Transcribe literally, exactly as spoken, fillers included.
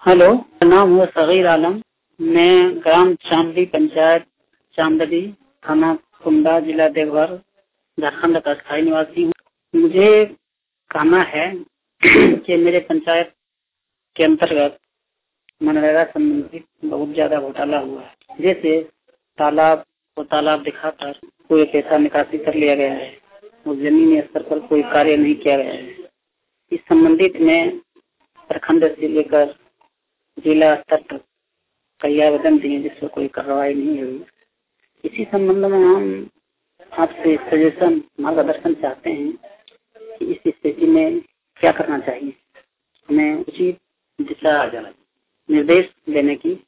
Hello, मेरा नाम है सगीर आलम। मैं ग्राम चांदी पंचायत चांदली थाना कुंडा जिला देवघर झारखंड का स्थायी निवासी हूँ। मुझे कहना है कि मेरे पंचायत के अंतर्गत मनरेगा संबंधित बहुत ज्यादा घोटाला हुआ है। जैसे तालाब को तालाब दिखाकर कोई पैसा निकासी कर लिया गया है और जमीनी स्तर पर कोई कार्य नहीं किया गया है। इस संबंधित में प्रखंड से लेकर जिला स्तर तक कई आवेदन दिए जिस पर कोई कार्रवाई नहीं हुई। इसी संबंध में हम आपसे सजेशन मार्गदर्शन चाहते हैं कि इस स्थिति में क्या करना चाहिए। हमें उचित दिशा निर्देश देने की